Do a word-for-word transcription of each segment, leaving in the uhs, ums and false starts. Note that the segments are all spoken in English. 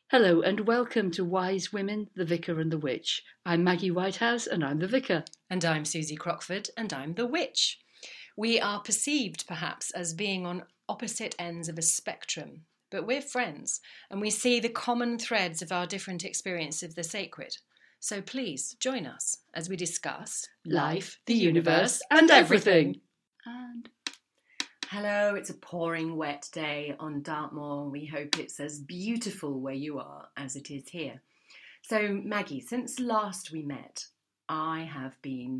Hello and welcome to Wise Women, the Vicar and the Witch. I'm Maggie Whitehouse and I'm the Vicar. And I'm Susie Crockford and I'm the Witch. We are perceived perhaps as being on opposite ends of a spectrum, but we're friends and we see the common threads of our different experience of the sacred. So please join us as we discuss life, the universe and everything. And hello, it's a pouring wet day on Dartmoor. We hope it's as beautiful where you are as it is here. So Maggie, since last we met, I have been,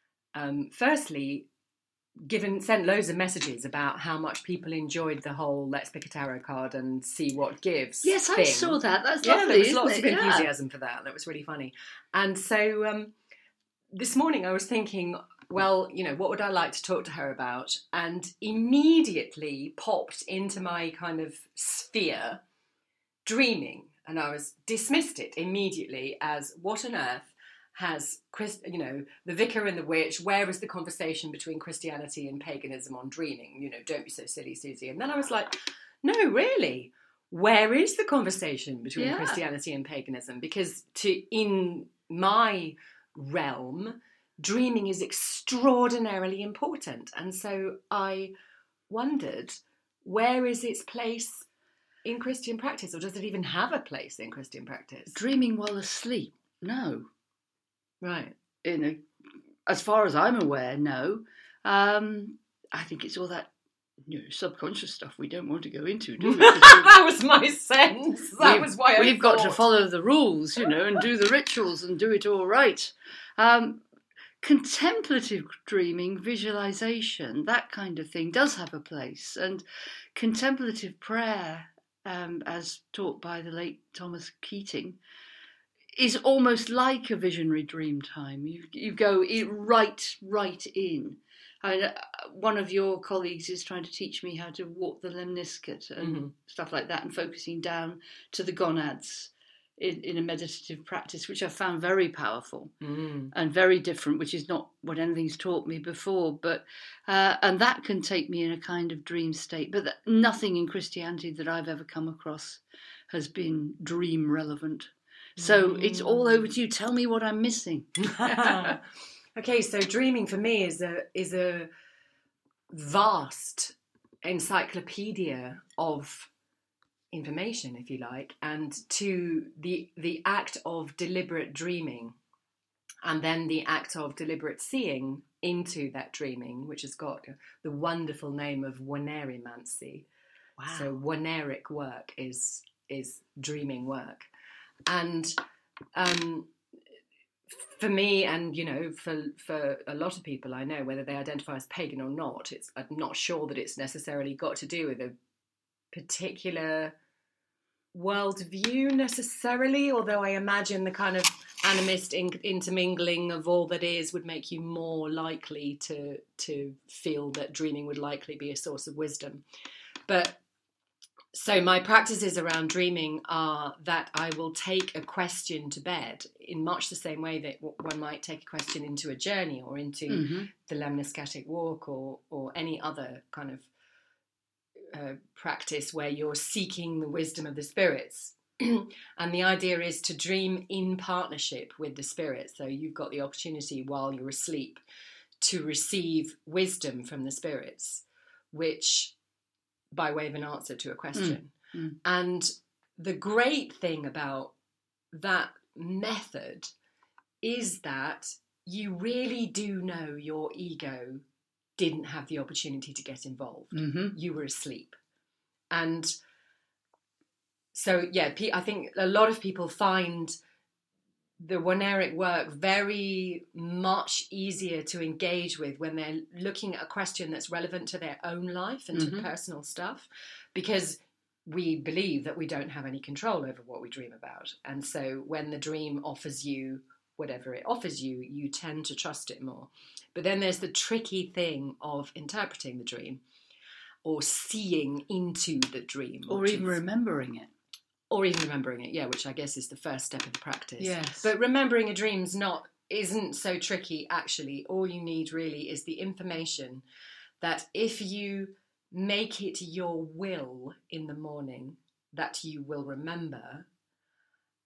um, firstly, given sent loads of messages about how much people enjoyed the whole let's pick a tarot card and see what gives. Yes, thing. I saw that. That's yeah, lovely. There was isn't lots it? of enthusiasm yeah. for that. That was really funny. And so um, this morning I was thinking, well, you know, what would I like to talk to her about? And immediately popped into my kind of sphere dreaming. And I was dismissed it immediately as what on earth has, you know, the Vicar and the Witch, where is the conversation between Christianity and paganism on dreaming? You know, don't be so silly, Susie. And then I was like, no, really, where is the conversation between yeah. Christianity and paganism? Because to in my realm, dreaming is extraordinarily important. And so I wondered, where is its place in Christian practice? Or does it even have a place in Christian practice? Dreaming while asleep? No. Right. In a, as far as I'm aware, no. Um, I think it's all that you know, subconscious stuff we don't want to go into, do we? That was my sense. That was why I We've thought. got to follow the rules, you know, and do the rituals and do it all right. Um, contemplative dreaming, visualization, that kind of thing does have a place. And contemplative prayer, um, as taught by the late Thomas Keating, is almost like a visionary dream time. You you go right, right in. I mean, one of your colleagues is trying to teach me how to walk the lemniscate and mm-hmm. stuff like that, and focusing down to the gonads in, in a meditative practice, which I found very powerful mm. and very different, which is not what anything's taught me before. But uh, and that can take me in a kind of dream state. But that, nothing in Christianity that I've ever come across has been dream relevant. So mm. it's all over to you. Tell me what I'm missing. Okay, so dreaming for me is a is a vast encyclopedia of information, if you like, and to the the act of deliberate dreaming, and then the act of deliberate seeing into that dreaming, which has got the wonderful name of Wanerimancy. Wow. So Waneric work is is dreaming work. And um, for me, and you know, for for a lot of people I know, whether they identify as pagan or not, it's I'm not sure that it's necessarily got to do with a particular worldview necessarily. Although I imagine the kind of animist in, intermingling of all that is would make you more likely to to feel that dreaming would likely be a source of wisdom. But so my practices around dreaming are that I will take a question to bed in much the same way that one might take a question into a journey or into mm-hmm. the lemniscatic walk or or any other kind of uh, practice where you're seeking the wisdom of the spirits. And the idea is to dream in partnership with the spirits. So you've got the opportunity while you're asleep to receive wisdom from the spirits, which by way of an answer to a question. Mm, mm. And the great thing about that method is that you really do know your ego didn't have the opportunity to get involved. Mm-hmm. You were asleep. And so, yeah, I think a lot of people find the Waneric work very much easier to engage with when they're looking at a question that's relevant to their own life and mm-hmm. to personal stuff, because we believe that we don't have any control over what we dream about. And so when the dream offers you whatever it offers you, you tend to trust it more. But then there's the tricky thing of interpreting the dream or seeing into the dream. Or even is, remembering it. Or even remembering it, yeah, which I guess is the first step of the practice. Yes. But remembering a dream's not isn't so tricky, actually. All you need really is the information that if you make it your will in the morning that you will remember,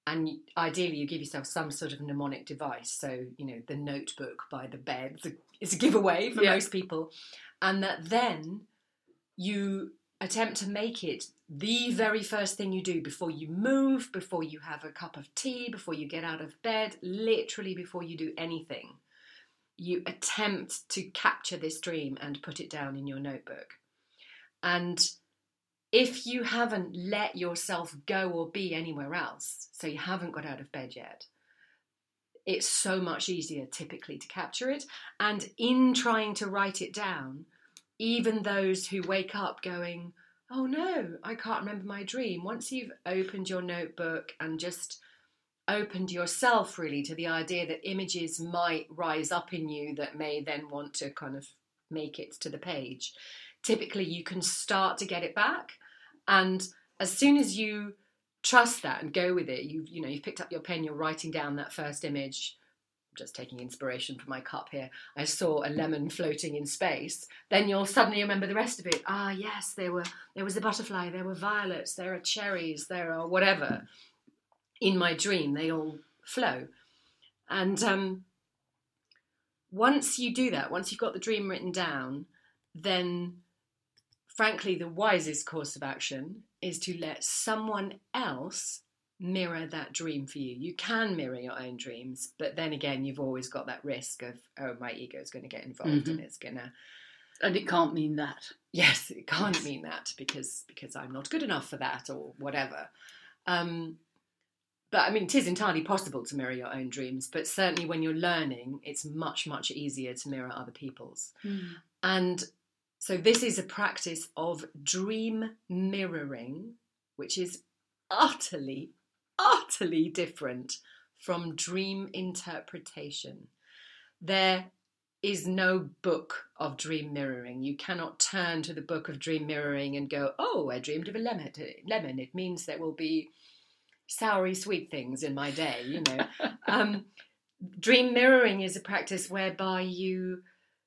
and ideally you give yourself some sort of mnemonic device. So, you know, the notebook by the bed is a giveaway for yeah. most people. And that then you attempt to make it the very first thing you do before you move, before you have a cup of tea, before you get out of bed, literally before you do anything. You attempt to capture this dream and put it down in your notebook. And if you haven't let yourself go or be anywhere else, so you haven't got out of bed yet, it's so much easier typically to capture it. And in trying to write it down, even those who wake up going, oh no, I can't remember my dream, once you've opened your notebook and just opened yourself really to the idea that images might rise up in you that may then want to kind of make it to the page, typically you can start to get it back. And as soon as you trust that and go with it, you've, you know, you've picked up your pen, you're writing down that first image. Just taking inspiration from my cup here, I saw a lemon floating in space, then you'll suddenly remember the rest of it. Ah, yes, there were there was a butterfly, there were violets, there are cherries, there are whatever. In my dream, they all flow. And um, once you do that, once you've got the dream written down, then frankly, the wisest course of action is to let someone else mirror that dream for you. You can mirror your own dreams, but then again, you've always got that risk of, oh, my ego is going to get involved mm-hmm. and it's going to... And it can't mean that. Yes, it can't mean that because because I'm not good enough for that or whatever. Um, but I mean, it is entirely possible to mirror your own dreams, but certainly when you're learning, it's much, much easier to mirror other people's. Mm. And so this is a practice of dream mirroring, which is utterly utterly different from dream interpretation. There is no book of dream mirroring. You cannot turn to the book of dream mirroring and go, oh, I dreamed of a lemon. Lemon. It means there will be soury sweet things in my day, you know. um, dream mirroring is a practice whereby you,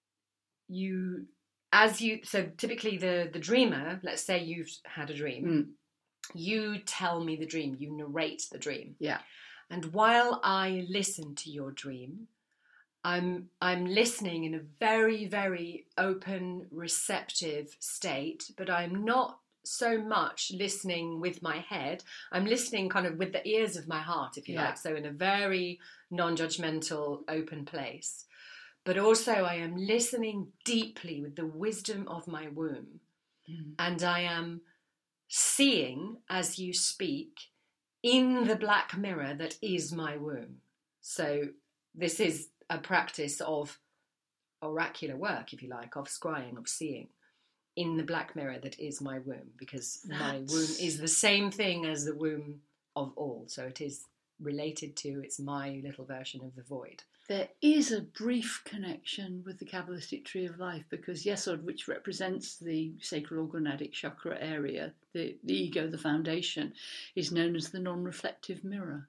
you, as you, so typically the, the dreamer, let's say you've had a dream, mm. You tell me the dream, you narrate the dream. Yeah. And while I listen to your dream, I'm I'm listening in a very, very open, receptive state, but I'm not so much listening with my head. I'm listening kind of with the ears of my heart, if you yeah. like. So in a very non-judgmental, open place. But also I am listening deeply with the wisdom of my womb. Mm. And I am seeing as you speak in the black mirror that is my womb. So this is a practice of oracular work, if you like, of scrying, of seeing in the black mirror that is my womb, because That's... my womb is the same thing as the womb of all. So it is related to, it's my little version of the void. There is a brief connection with the Kabbalistic tree of life, because Yesod, which represents the sacral or gonadic chakra area, the, the ego, the foundation, is known as the non-reflective mirror.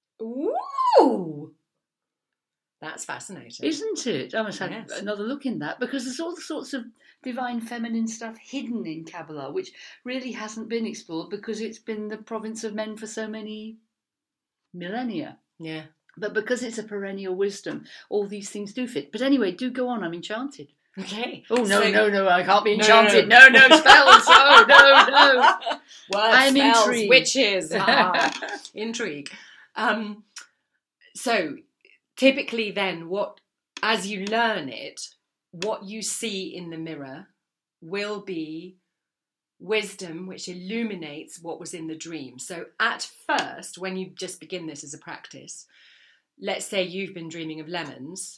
Ooh! That's fascinating. Isn't it? I must have yes. another look in that, because there's all sorts of divine feminine stuff hidden in Kabbalah, which really hasn't been explored because it's been the province of men for so many millennia. Yeah. But because it's a perennial wisdom, all these things do fit. But anyway, do go on. I'm enchanted. Okay. Oh, no, so, no, no, I can't be enchanted. No, no, no, no spells. Oh, no, no. Words, I'm spells, intrigued. Witches. Ah, intrigue. Um, so typically then, what as you learn it, what you see in the mirror will be wisdom which illuminates what was in the dream. So at first, when you just begin this as a practice, let's say you've been dreaming of lemons,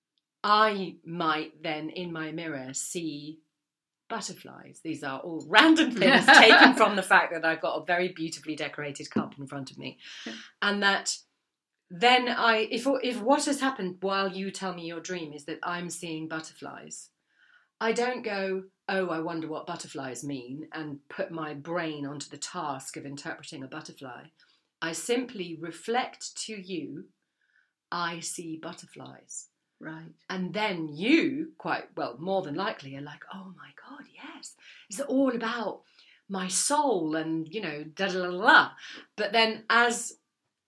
I might then in my mirror see butterflies. These are all random things taken from the fact that I've got a very beautifully decorated cup in front of me. And that then I, if, if what has happened while you tell me your dream is that I'm seeing butterflies, I don't go, oh, I wonder what butterflies mean, and put my brain onto the task of interpreting a butterfly. I simply reflect to you, I see butterflies. Right. And then you, quite, well, more than likely, are like, oh my God, yes. It's all about my soul and, you know, da da da da. But then as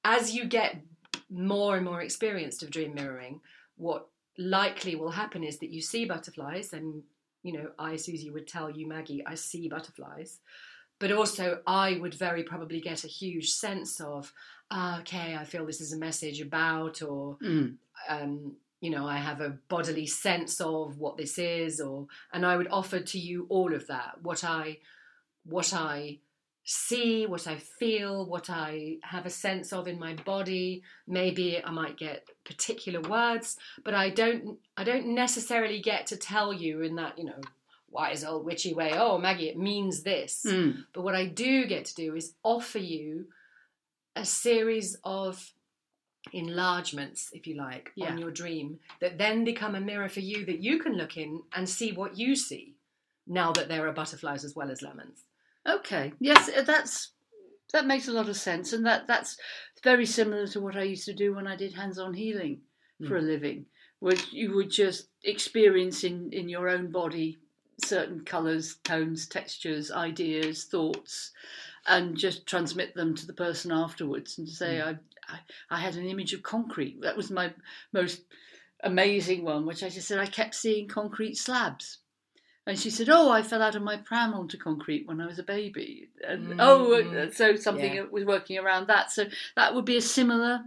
as you get more and more experienced of dream mirroring, what likely will happen is that you see butterflies, and you know, I, Susie, would tell you, Maggie, I see butterflies, but also I would very probably get a huge sense of, ah, okay, I feel this is a message about, or Mm. um, you know, I have a bodily sense of what this is, or and I would offer to you all of that, what I, what I see, what I feel, what I have a sense of in my body. Maybe I might get particular words, but I don't I don't necessarily get to tell you in that, you know, wise old witchy way, oh, Maggie, it means this. Mm. But what I do get to do is offer you a series of enlargements, if you like, Yeah. on your dream that then become a mirror for you, that you can look in and see what you see now that there are butterflies as well as lemons. Okay. Yes, that's that makes a lot of sense, and that that's very similar to what I used to do when I did hands-on healing for Mm. a living, where you would just experience in, in your own body certain colours, tones, textures, ideas, thoughts, and just transmit them to the person afterwards, and say, Mm. I, I I had an image of concrete. That was my most amazing one, which I just said I kept seeing concrete slabs. And she said, oh, I fell out of my pram onto concrete when I was a baby. And Mm, oh, mm. so something Yeah. was working around that. So that would be a similar...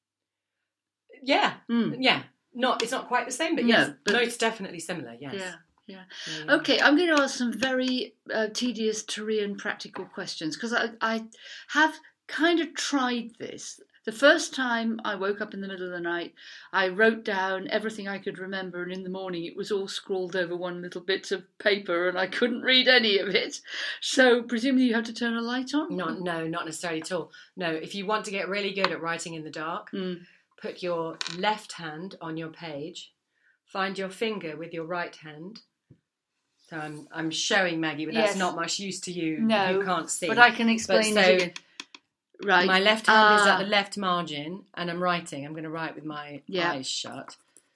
Yeah, Mm. yeah. Not, it's not quite the same, but No, yes, but- no, it's definitely similar. Yes. Yeah, yeah. Yeah, yeah. Okay, I'm going to ask some very uh, tedious, Tyrian practical questions, because I, I have kind of tried this. The first time I woke up in the middle of the night, I wrote down everything I could remember, and in the morning it was all scrawled over one little bit of paper, and I couldn't read any of it. So presumably you have to turn a light on? No, no, not necessarily at all. No, if you want to get really good at writing in the dark, Mm. put your left hand on your page, find your finger with your right hand. So I'm I'm showing Maggie, but that's Yes. not much use to you. No, You can't see. But I can explain But it so- again. Right. My left hand is Ah. at the left margin, and I'm writing. I'm going to write with my Yeah. eyes shut.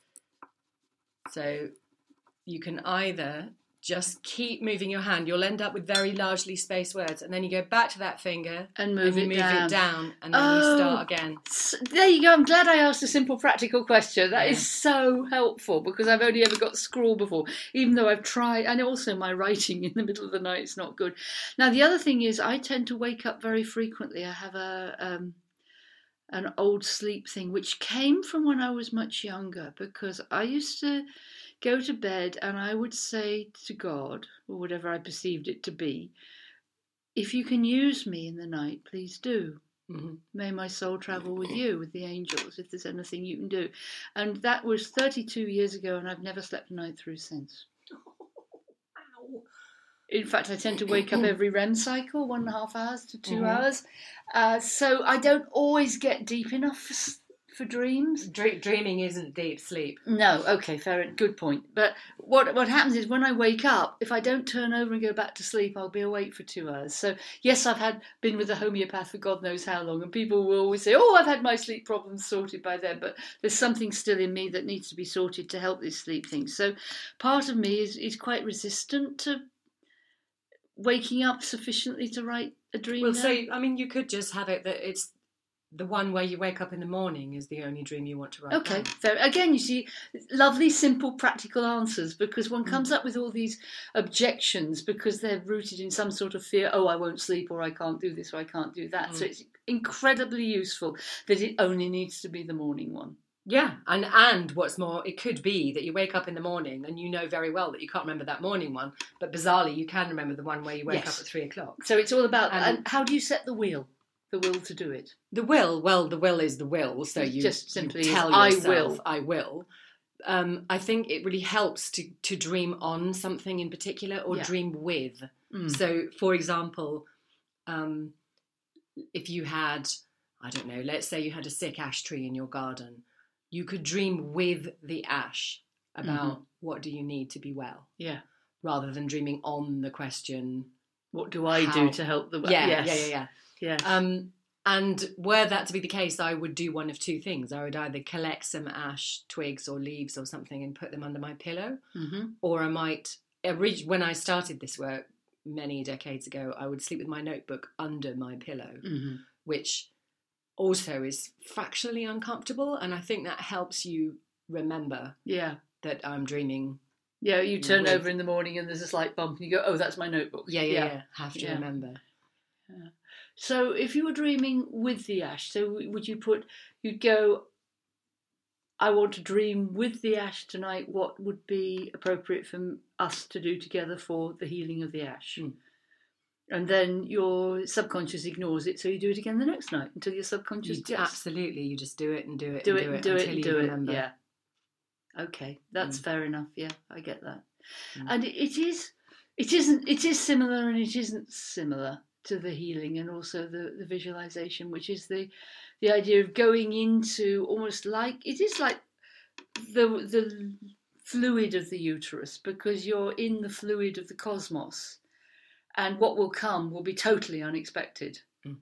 So you can either just keep moving your hand. You'll end up with very largely spaced words, and then you go back to that finger And move and you it move down. it down, and then Oh. you start again. S- There you go. I'm glad I asked a simple practical question. That Yeah. is so helpful, because I've only ever got scrawl before, even though I've tried. And also my writing in the middle of the night is not good. Now, the other thing is I tend to wake up very frequently. I have a um, an old sleep thing, which came from when I was much younger, because I used to go to bed and I would say to God, or whatever I perceived it to be, if you can use me in the night, please do. Mhm. May my soul travel with you, with the angels, if there's anything you can do. And that was thirty-two years ago, and I've never slept a night through since. Ow. In fact, I tend to wake up every R E M cycle, one and a half hours to two Mhm. hours. Uh, so I don't always get deep enough for, s- for dreams. Dre- dreaming isn't deep sleep. No, okay, fair, good point. But what what happens is when I wake up, if I don't turn over and go back to sleep, I'll be awake for two hours. So yes, I've had been with a homeopath for God knows how long, and people will always say, "Oh, I've had my sleep problems sorted by then." But there's something still in me that needs to be sorted to help this sleep thing. So part of me is is quite resistant to waking up sufficiently to write a dream. Well, now. so I mean, you could just have it that it's the one where you wake up in the morning is the only dream you want to write Okay, down. fair. Again, you see, lovely, simple, practical answers, because one comes up with all these objections because they're rooted in some sort of fear. Oh, I won't sleep, or I can't do this, or I can't do that. Mm. So it's incredibly useful that it only needs to be the morning one. Yeah, and and what's more, it could be that you wake up in the morning and you know very well that you can't remember that morning one, but bizarrely you can remember the one where you wake Yes. up at three o'clock. So it's all about, And- and how do you set the will? The will to do it. The will, well, the will is the will, so It you just simply you is, tell "I yourself, will." I will. Um, I think it really helps to to dream on something in particular, or Yeah. dream with. Mm. So, for example, um, if you had, I don't know, let's say you had a sick ash tree in your garden, you could dream with the ash about Mm-hmm. what do you need to be well, Yeah. rather than dreaming on the question. What do I How- do to help the... Yeah, yes. yeah, yeah, yeah. Yes. Um, and were that to be the case, I would do one of two things. I would either collect some ash twigs or leaves or something and put them under my pillow, mm-hmm. or I might, orig- when I started this work many decades ago, I would sleep with my notebook under my pillow, Mm-hmm. which also is fractionally uncomfortable, and I think that helps you remember Yeah. that I'm dreaming. Yeah, you turn with- over in the morning and there's a slight bump and you go, oh, that's my notebook. Yeah, yeah, yeah. Have to Yeah. remember. Yeah. So if you were dreaming with the ash, so would you put, you'd go, I want to dream with the ash tonight, what would be appropriate for us to do together for the healing of the ash? Mm. And then your subconscious ignores it, so you do it again the next night until your subconscious You, gets absolutely, you just do it and do it do and it do and it do it until and you do it. remember. Yeah. Okay, that's Mm. fair enough. Yeah, I get that. Mm. And it, it is, it isn't, it is similar and it isn't similar to the healing and also the, the visualization, which is the the idea of going into almost like it is like the the fluid of the uterus, because you're in the fluid of the cosmos, and what will come will be totally unexpected. Mm.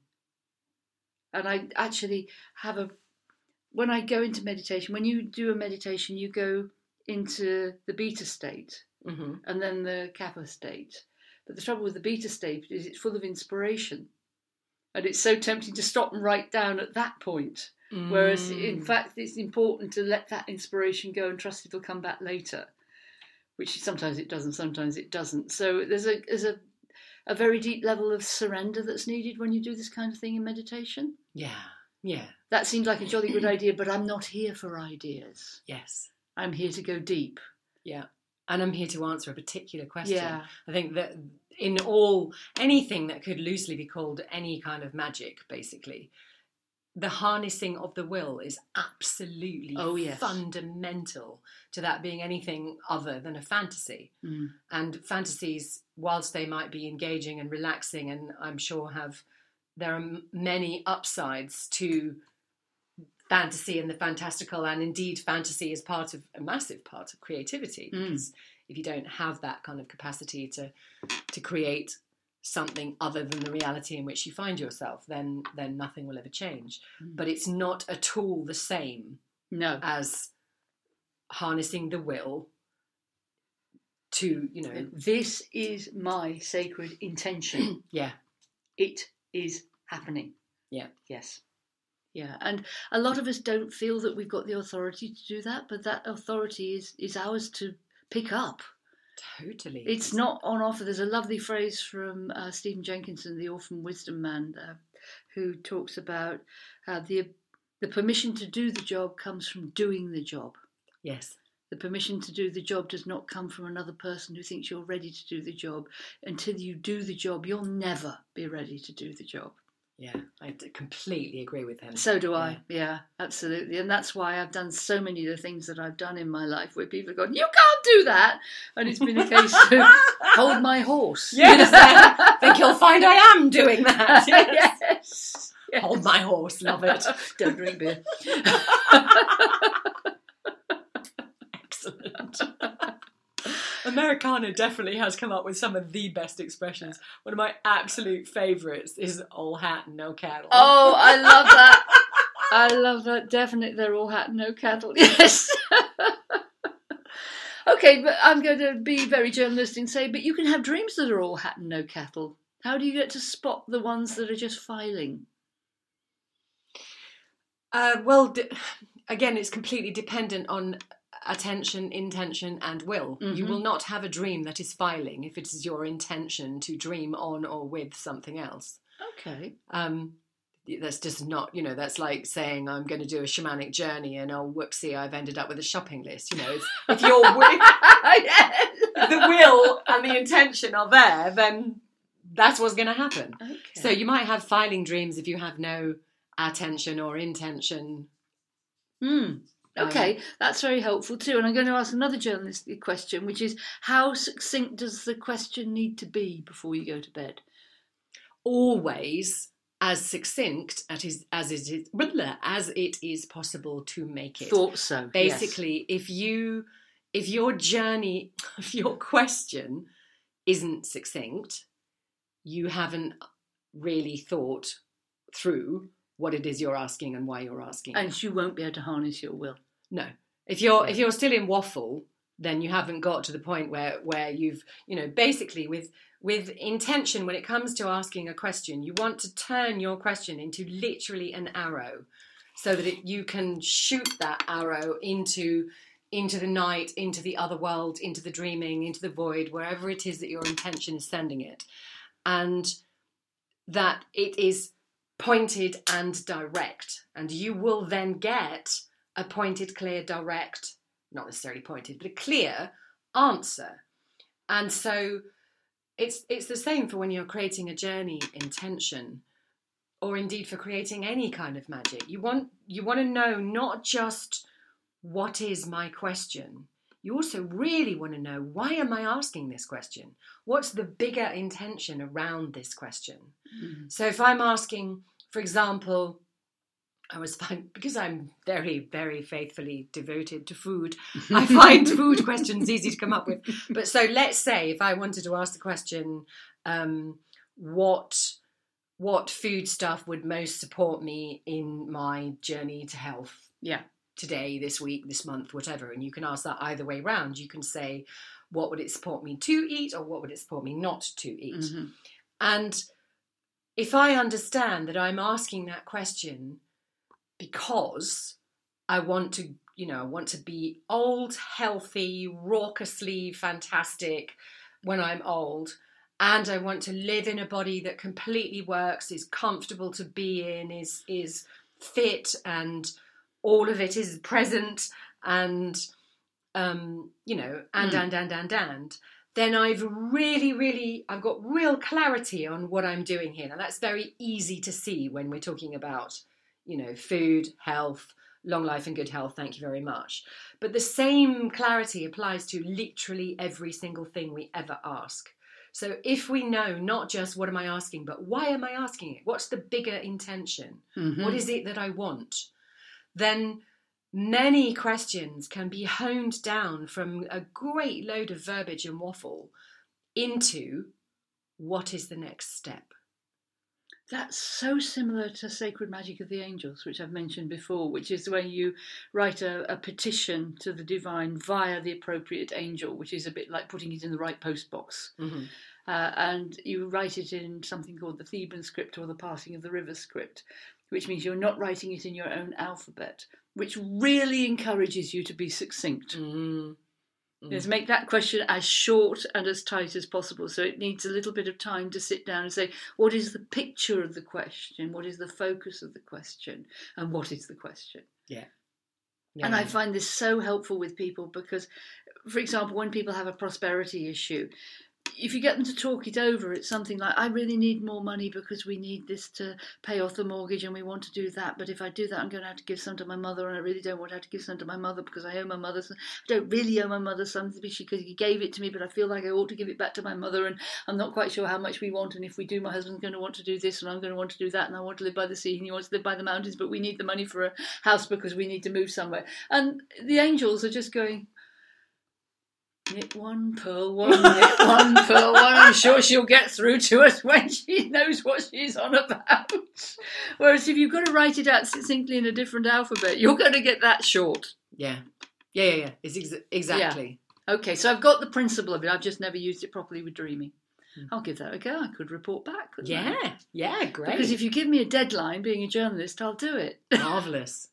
And I actually have a, when I go into meditation, when you do a meditation, you go into the beta state Mm-hmm. and then the kappa state. But the trouble with the beta state is it's full of inspiration. And it's so tempting to stop and write down at that point. Mm. Whereas, in fact, it's important to let that inspiration go and trust it'll come back later. Which sometimes it does and sometimes it doesn't. So there's a there's a, a very deep level of surrender that's needed when you do this kind of thing in meditation. Yeah, yeah, That seems like a jolly good idea, but I'm not here for ideas. yes, I'm here to go deep. yeah. And I'm here to answer a particular question. Yeah. I think that in all, anything that could loosely be called any kind of magic, basically, the harnessing of the will is absolutely Oh, yes. fundamental to that being anything other than a fantasy. Mm. And fantasies, whilst they might be engaging and relaxing, and I'm sure have, there are m- many upsides to fantasy and the fantastical, and indeed fantasy is part of a massive part of creativity, Mm. because if you don't have that kind of capacity to to create something other than the reality in which you find yourself, then then nothing will ever change. Mm. But it's not at all the same No. as harnessing the will to, you know, This is my sacred intention. yeah, It is happening. Yeah. Yes. Yeah. And a lot of us don't feel that we've got the authority to do that, but that authority is, is ours to pick up. totally. It's not on offer. There's a lovely phrase from uh, Stephen Jenkinson, the Orphan Wisdom Man, uh, who talks about uh, the the permission to do the job comes from doing the job. Yes. The permission to do the job does not come from another person who thinks you're ready to do the job. Until you do the job, you'll never be ready to do the job. Yeah, I d- completely agree with him. So do I. Yeah. yeah, absolutely. And that's why I've done so many of the things that I've done in my life where people have gone, you can't do that. And it's been a case of hold my horse. Yes, I think you'll find I am doing that. Yes. yes. yes. Hold my horse, love it. Don't drink beer. Excellent. Americana definitely has come up with some of the best expressions. One of my absolute favourites is "old hat and no cattle." Oh, I love that. I love that. Definitely, they're all hat and no cattle. Yes. Okay, but I'm going to be very journalistic and say, but you can have dreams that are all hat and no cattle. How do you get to spot the ones that are just filing? Uh, well, d- again, it's completely dependent on attention, intention, and will. Mm-hmm. You will not have a dream that is filing if it is your intention to dream on or with something else. Okay. Um, that's just not, you know, that's like saying I'm going to do a shamanic journey and oh, whoopsie, I've ended up with a shopping list. You know, it's, if your wi- Yes. the will and the intention are there, then that's what's going to happen. Okay. So you might have filing dreams if you have no attention or intention. Hmm. Okay, that's very helpful too. And I'm going to ask another journalistic question, which is, how succinct does the question need to be before you go to bed? Always as succinct as it is, as it is, as it is possible to make it. Thought so. Basically, if you, if your journey, if your question isn't succinct, you haven't really thought through what it is you're asking and why you're asking. Yes. And you won't be able to harness your will. No, if you're if you're still in waffle, then you haven't got to the point where where you've, you know, basically with with intention, when it comes to asking a question, you want to turn your question into literally an arrow, so that it, you can shoot that arrow into into the night, into the other world, into the dreaming, into the void, wherever it is that your intention is sending it, and that it is pointed and direct, and you will then get a pointed, clear, direct, not necessarily pointed, but a clear answer. And so it's it's the same for when you're creating a journey intention, or indeed for creating any kind of magic. You want you want to know not just what is my question. You also really want to know, why am I asking this question? What's the bigger intention around this question? Mm-hmm. So if I'm asking, for example, I was find, because I'm very, very faithfully devoted to food, I find food questions easy to come up with. But so let's say if I wanted to ask the question, um, what what food stuff would most support me in my journey to health? Yeah. Today, this week, this month, whatever. And you can ask that either way round. You can say, what would it support me to eat, or what would it support me not to eat? Mm-hmm. And if I understand that I'm asking that question because I want to, you know, I want to be old, healthy, raucously fantastic when I'm old, and I want to live in a body that completely works, is comfortable to be in, is is fit, and all of it is present, and um, you know, and, mm. and and and and then I've really, really, I've got real clarity on what I'm doing here. Now that's very easy to see when we're talking about, you know, food, health, long life and good health. Thank you very much. But the same clarity applies to literally every single thing we ever ask. So if we know not just what am I asking, but why am I asking it? What's the bigger intention? Mm-hmm. What is it that I want? Then many questions can be honed down from a great load of verbiage and waffle into what is the next step. That's so similar to Sacred Magic of the Angels, which I've mentioned before, which is where you write a, a petition to the divine via the appropriate angel, which is a bit like putting it in the right post box. Mm-hmm. Uh, and you write it in something called the Theban script, or the Passing of the River script, which means you're not writing it in your own alphabet, which really encourages you to be succinct. Mm. Mm. Is make that question as short and as tight as possible. So it needs a little bit of time to sit down and say, what is the picture of the question? What is the focus of the question? And what is the question? Yeah. yeah. And I find this so helpful with people because, for example, when people have a prosperity issue, if you get them to talk it over, it's something like, I really need more money because we need this to pay off the mortgage and we want to do that. But if I do that, I'm going to have to give some to my mother, and I really don't want to have to give some to my mother because I owe my mother some. I don't really owe my mother something because she gave it to me, but I feel like I ought to give it back to my mother, and I'm not quite sure how much we want. And if we do, my husband's going to want to do this and I'm going to want to do that, and I want to live by the sea and he wants to live by the mountains, but we need the money for a house because we need to move somewhere. And the angels are just going, knit one, purl one, knit one, purl one. I'm sure she'll get through to us when she knows what she's on about. Whereas if you've got to write it out succinctly in a different alphabet, you're going to get that short. Yeah. Yeah, yeah, yeah. It's ex- exactly. Yeah. Okay, so I've got the principle of it. I've just never used it properly with dreaming. Mm. I'll give that a go. I could report back. Yeah. I? Yeah, great. Because if you give me a deadline, being a journalist, I'll do it. Marvellous.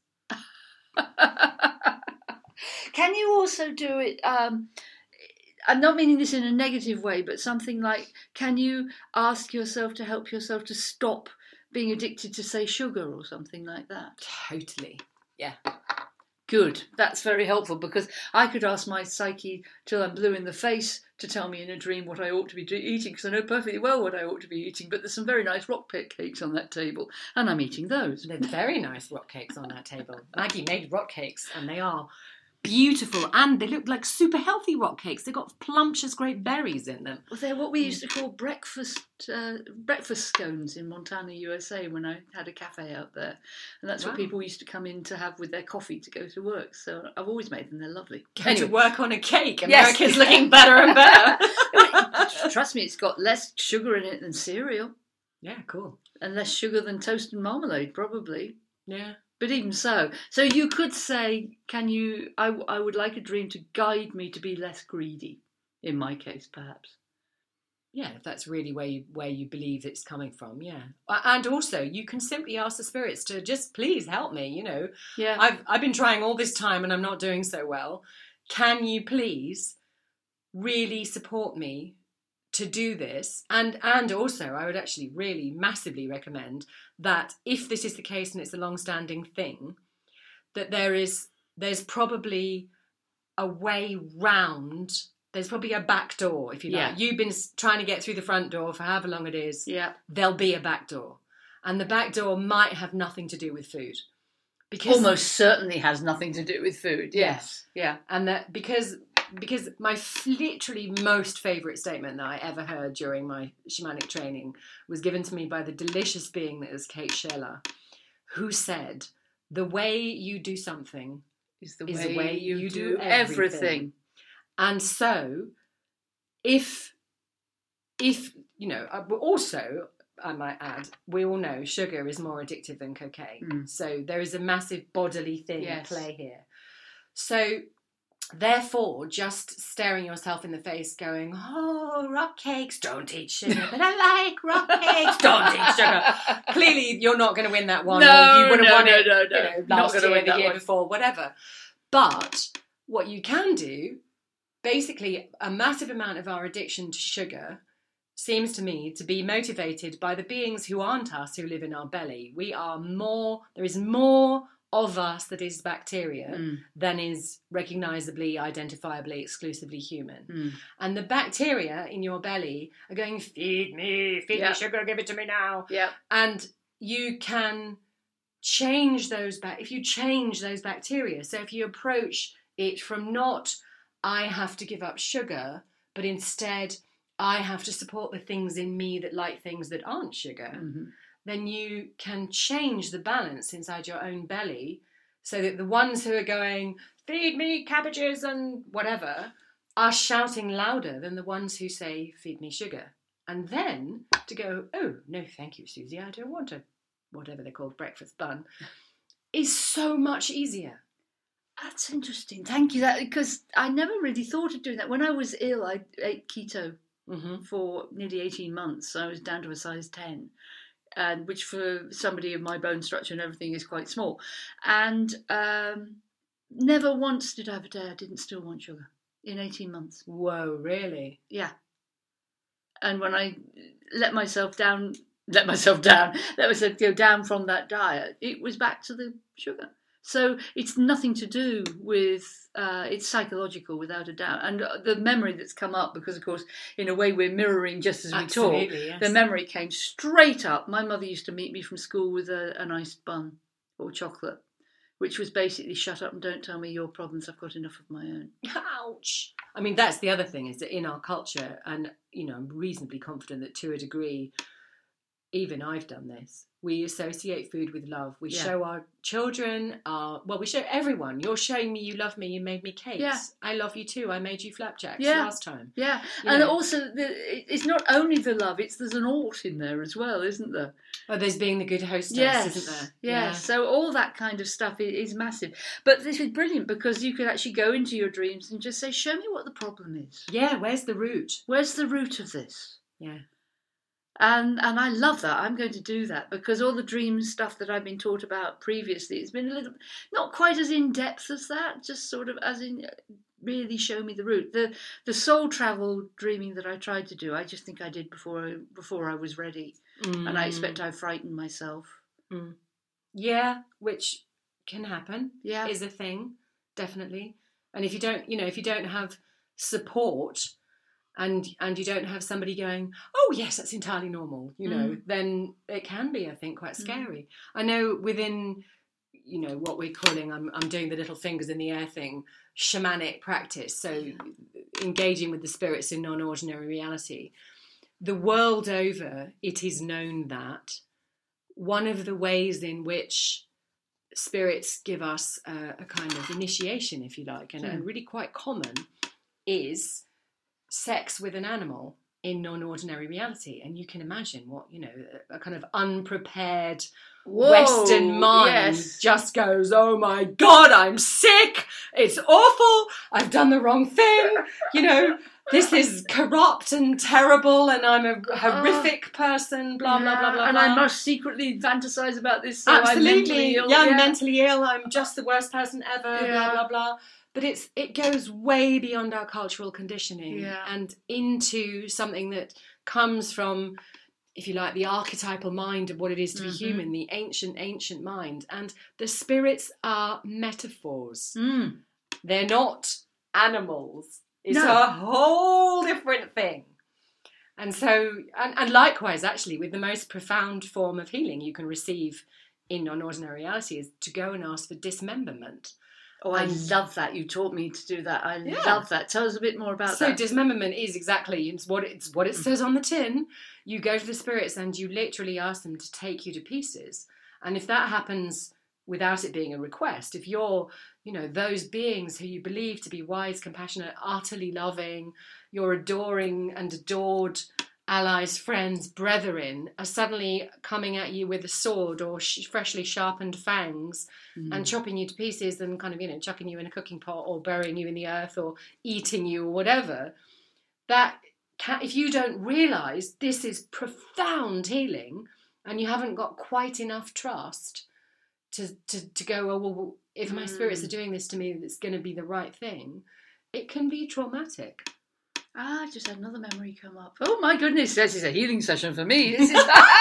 Can you also do it... Um, I'm not meaning this in a negative way, but something like, can you ask yourself to help yourself to stop being addicted to, say, sugar or something like that? Totally. Yeah. Good. That's very helpful, because I could ask my psyche till I'm blue in the face to tell me in a dream what I ought to be eating, because I know perfectly well what I ought to be eating, but there's some very nice rock cakes on that table, and I'm eating those. There's very nice rock cakes on that table. Maggie made rock cakes, and they are... beautiful, and they look like super healthy rock cakes. They've got plumptious great berries in them. Well, they're what we used to call breakfast uh, breakfast scones in Montana, U S A, when I had a cafe out there, and that's wow. what people used to come in to have with their coffee to go to work. So I've always made them. They're lovely. Go anyway. To work on a cake. America's yes. looking better and better. Trust me, it's got less sugar in it than cereal. Yeah, cool. And less sugar than toast and marmalade, probably. Yeah. But even so, so you could say, can you, I, I would like a dream to guide me to be less greedy, in my case, perhaps. Yeah, if that's really where you where you believe it's coming from, yeah. And also, you can simply ask the spirits to just please help me. You know, yeah, I've I've been trying all this time and I'm not doing so well. Can you please really support me to do this? And and also, I would actually really massively recommend that if this is the case and it's a long-standing thing, that there is there's probably a way round. There's probably a back door, if you like. Yeah. You've been trying to get through the front door for however long it is. Yeah. There'll be a back door. And the back door might have nothing to do with food. Because almost certainly has nothing to do with food. Yes. Yeah. And that because because my f- literally most favourite statement that I ever heard during my shamanic training was given to me by the delicious being that is Kate Scheller, who said, the way you do something is the is way, the way you, you do do everything. everything. And so, if, if you know, also, I might add, we all know sugar is more addictive than cocaine. Mm. So there is a massive bodily thing Yes. at play here. So, therefore, just staring yourself in the face going, oh, rock cakes, don't eat sugar, but I like rock cakes, don't eat sugar. Clearly, you're not going to win that one. No, or you would have no, won no, it no, no. you know, Not last gonna year, win the that year one. before, whatever. But what you can do, basically, a massive amount of our addiction to sugar seems to me to be motivated by the beings who aren't us, who live in our belly. We are more, there is more of us that is bacteria Mm. than is recognisably, identifiably, exclusively human. Mm. And the bacteria in your belly are going, feed me, feed Yeah. me sugar, give it to me now. Yeah. And you can change those back if you change those bacteria. So if you approach it from not, I have to give up sugar, but instead, I have to support the things in me that like things that aren't sugar, Mm-hmm. then you can change the balance inside your own belly so that the ones who are going, feed me cabbages and whatever, are shouting louder than the ones who say, feed me sugar. And then to go, oh, no, thank you, Susie, I don't want a, whatever they're called, breakfast bun, is so much easier. That's interesting. Thank you. That because I never really thought of doing that. When I was ill, I ate keto Mm-hmm. for nearly eighteen months. I was down to a size ten, and which for somebody of my bone structure and everything is quite small. And um, never once did I have a day I didn't still want sugar in eighteen months. Whoa, really? Yeah. And when I let myself down, let myself down, let myself go down from that diet, it was back to the sugar. So it's nothing to do with, uh, it's psychological without a doubt. And the memory that's come up, because of course, in a way we're mirroring just as we Absolutely, talk, yes. the memory came straight up. My mother used to meet me from school with a, an iced bun or chocolate, which was basically shut up and don't tell me your problems, I've got enough of my own. Ouch. I mean, that's the other thing, is that in our culture, and, you know, I'm reasonably confident that to a degree, even I've done this, we associate food with love. We Yeah. show our children, our, well, we show everyone, you're showing me you love me, you made me cakes. Yeah. I love you too, I made you flapjacks Yeah. last time. Yeah, You and know. also the, it's not only the love; it's there's an ought in there as well, isn't there? Oh, there's being the good hostess, Yes, isn't there? yes. So all that kind of stuff is, is massive. But this is brilliant because you could actually go into your dreams and just say, "Show me what the problem is. Yeah, yeah, where's the root? Where's the root of this?" Yeah. And and I love that. I'm going to do that because all the dream stuff that I've been taught about previously, it's been a little, not quite as in depth as that. Just sort of as in, really show me the root. The the soul travel dreaming that I tried to do, I just think I did before I, before I was ready, Mm. and I expect I frightened myself. Mm. Yeah, which can happen. Yeah. Is a thing, definitely. And if you don't, you know, if you don't have support, and and you don't have somebody going, oh yes, that's entirely normal, you know, Mm. then it can be, I think, quite Mm. scary. I know within, you know, what we're calling, I'm I'm doing the little fingers in the air thing, shamanic practice. So engaging with the spirits in non-ordinary reality. The world over, it is known that one of the ways in which spirits give us a, a kind of initiation, if you like, and, Mm. and really quite common, is sex with an animal in non-ordinary reality. And you can imagine what, you know, a, a kind of unprepared, Whoa, Western mind yes. just goes, oh my God, I'm sick. It's awful. I've done the wrong thing. You know, this is corrupt and terrible and I'm a horrific person, blah, blah, Yeah, blah, blah, and blah. I must secretly fantasize about this, so Absolutely. I'm mentally ill. Yeah, I'm yeah. mentally ill. I'm just the worst person ever, Yeah. blah, blah, blah. But it's it goes way beyond our cultural conditioning Yeah. and into something that comes from, if you like, the archetypal mind of what it is to be Mhm. human, the ancient, ancient mind. And the spirits are metaphors. Mm. They're not animals. It's No. a whole different thing. And so, and, and likewise, actually, with the most profound form of healing you can receive in non-ordinary reality is to go and ask for dismemberment. Oh, I And- love that. You taught me to do that. I Yeah. love that. Tell us a bit more about So that. dismemberment is exactly it's what it's what it says on the tin. You go to the spirits and you literally ask them to take you to pieces. And if that happens without it being a request, if you're, you know, those beings who you believe to be wise, compassionate, utterly loving, your adoring and adored allies, friends, brethren are suddenly coming at you with a sword or sh- freshly sharpened fangs Mm. and chopping you to pieces and kind of, you know, chucking you in a cooking pot or burying you in the earth or eating you or whatever, that can, if you don't realise this is profound healing and you haven't got quite enough trust to, to, to go, oh, well, if my spirits Mm. are doing this to me, it's going to be the right thing, it can be traumatic. Ah, I just had another memory come up. Oh my goodness, this is a healing session for me. This is.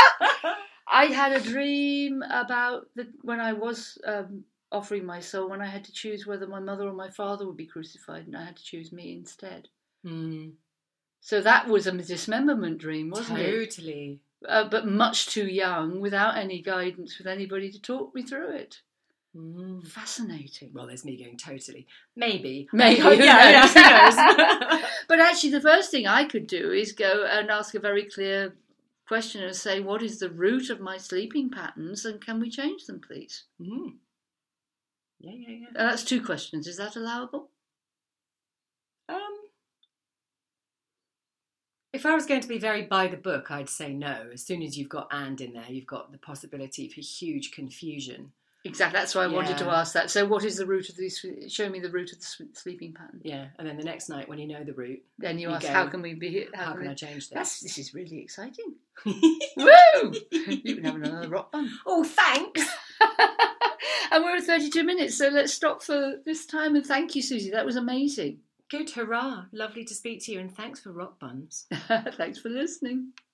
I had a dream about the, when I was um, offering my soul, when I had to choose whether my mother or my father would be crucified, and I had to choose me instead. Mm, So that was a dismemberment dream, wasn't it? totally. Uh, but much too young, without any guidance, with anybody to talk me through it. Mm. Fascinating. Well, there's me going totally. Maybe. Maybe, Oh, who yeah, knows? yeah, who knows? But actually, the first thing I could do is go and ask a very clear question and say, what is the root of my sleeping patterns and can we change them, please? Mm. Yeah, yeah, yeah. And that's two questions. Is that allowable? Um, if I was going to be very by the book, I'd say no. As soon as you've got and in there, you've got the possibility for huge confusion. Exactly. That's why I wanted to Yeah. ask that. So what is the root of the, show me the root of the s- sleeping pattern. Yeah, and then the next night when you know the route, Then you, You ask, go, how can we be, how, how can can we... I change That's, this? this is really exciting. Woo! You can have another rock bun. Oh, thanks! And we're at thirty-two minutes, so let's stop for this time. And thank you, Susie. That was amazing. Good, hurrah. Lovely to speak to you and thanks for rock buns. Thanks for listening.